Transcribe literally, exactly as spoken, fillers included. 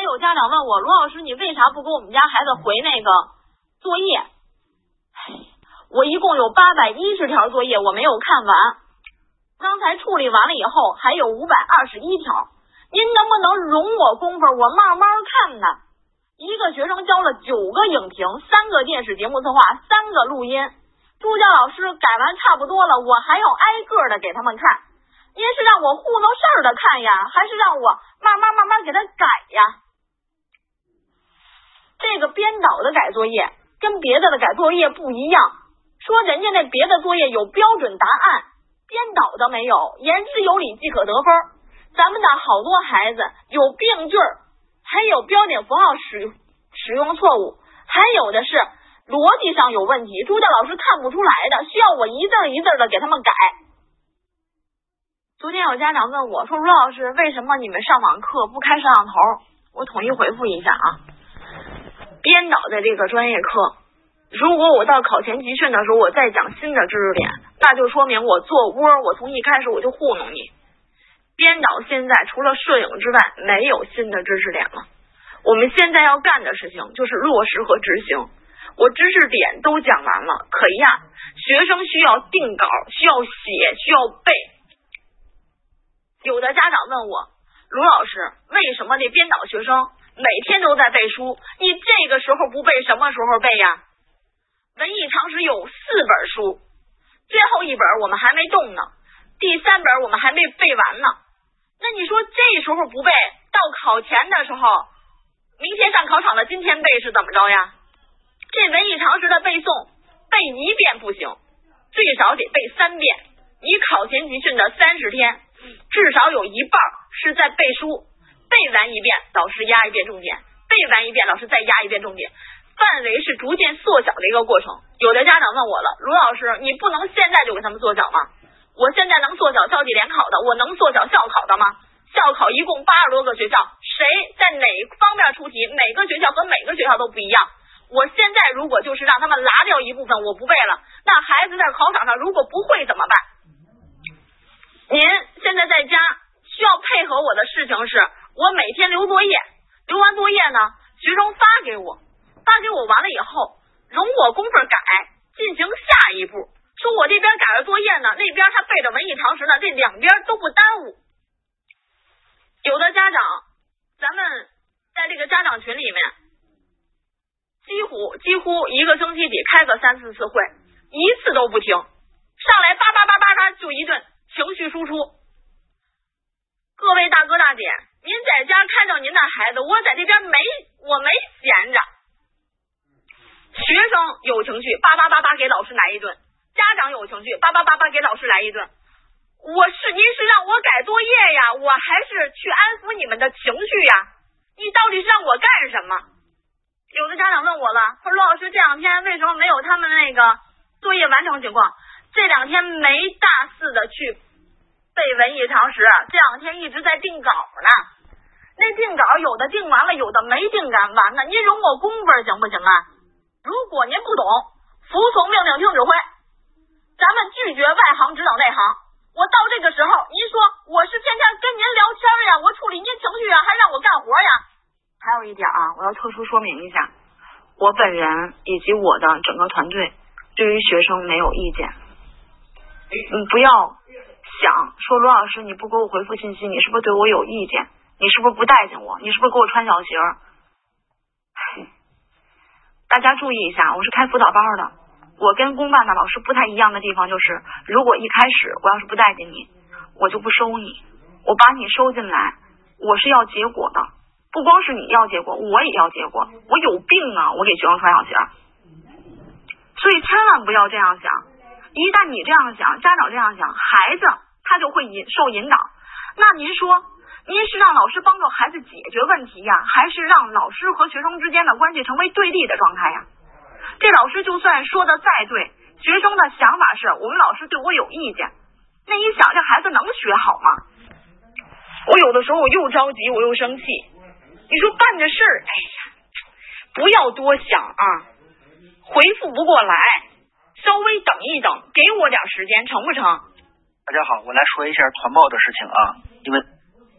有家长问我，罗老师，你为啥不给我们家孩子回那个作业？我一共有八百一十条作业，我没有看完。刚才处理完了以后，还有五百二十一条。您能不能容我功夫，我慢慢看呢？一个学生交了九个影评，三个电视节目策划，三个录音。助教老师改完差不多了，我还要挨个的给他们看。您是让我糊弄事儿的看呀，还是让我慢慢慢慢给他改呀？这个编导的改作业跟别的的改作业不一样，说人家那别的作业有标准答案，编导的没有，言之有理即可得分。咱们的好多孩子有病句，还有标点符号使使用错误，还有的是逻辑上有问题，助教老师看不出来的，需要我一字一字的给他们改。昨天有家长问我说，罗老师，为什么你们上网课不开摄像头？我统一回复一下啊。编导的这个专业课，如果我到考前集训的时候我再讲新的知识点，那就说明我做窝，我从一开始我就糊弄你。编导现在除了摄影之外没有新的知识点了，我们现在要干的事情就是落实和执行。我知识点都讲完了，可呀，学生需要定稿，需要写，需要背。有的家长问我，卢老师，为什么这编导学生每天都在背书？你这个时候不背，什么时候背呀？文艺常识有四本书，最后一本我们还没动呢，第三本我们还没背完呢。那你说这时候不背，到考前的时候，明天上考场了，今天背是怎么着呀？这文艺常识的背诵，背一遍不行，最少得背三遍。你考前集训的三十天，至少有一半是在背书，背完一遍，老师压一遍重点，背完一遍，老师再压一遍重点，范围是逐渐缩小的一个过程。有的家长问我了，卢老师，你不能现在就给他们缩小吗？我现在能缩小校际联考的，我能缩小校考的吗？校考一共八十多个学校，谁在哪方面出题，每个学校和每个学校都不一样。我现在如果就是让他们拿掉一部分，我不背了，那孩子在考场上如果不会怎么办？您现在在家需要配合我的事情是，我每天留作业，留完作业呢，学生发给我，发给我完了以后，容我功夫改，进行下一步。说我这边改了作业呢，那边他背着文艺常识呢，这两边都不耽误。有的家长，咱们在这个家长群里面，几乎几乎一个星期得开个三四次会，一次都不停，上来叭叭叭叭叭就一顿情绪输出。各位大哥大姐，您在家看着您的孩子，我在这边没我没闲着。学生有情绪，叭叭叭叭给老师来一顿；家长有情绪，叭叭叭叭给老师来一顿。我是您是让我改作业呀，我还是去安抚你们的情绪呀？你到底是让我干什么？有的家长问我了，说罗老师，这两天为什么没有他们那个作业完成情况？这两天没大肆的去背文艺常识，这两天一直在定稿呢。那定稿有的定完了，有的没定完完呢。您容我功夫行不行啊？如果您不懂，服从命令听指挥，咱们拒绝外行指导内行。我到这个时候，您说我是天天跟您聊天呀，我处理您情绪啊，还让我干活呀？还有一点啊，我要特殊说明一下，我本人以及我的整个团队对于学生没有意见。你不要想说罗老师你不给我回复信息，你是不是对我有意见？你是不是不待见我？你是不是给我穿小鞋？大家注意一下，我是开辅导班的，我跟公办的老师不太一样的地方就是，如果一开始我要是不待见你，我就不收你，我把你收进来，我是要结果的，不光是你要结果，我也要结果。我有病啊，我给学生穿小鞋。所以千万不要这样想，一旦你这样想，家长这样想，孩子他就会引受引导。那您说，您是让老师帮助孩子解决问题呀，还是让老师和学生之间的关系成为对立的状态呀？这老师就算说的再对，学生的想法是我们老师对我有意见，那你想这孩子能学好吗？我有的时候我又着急我又生气，你说办这事儿，哎呀，不要多想啊，回复不过来，稍微等一等，给我点时间成不成？ 大家好，我来说一下团报的事情啊，因为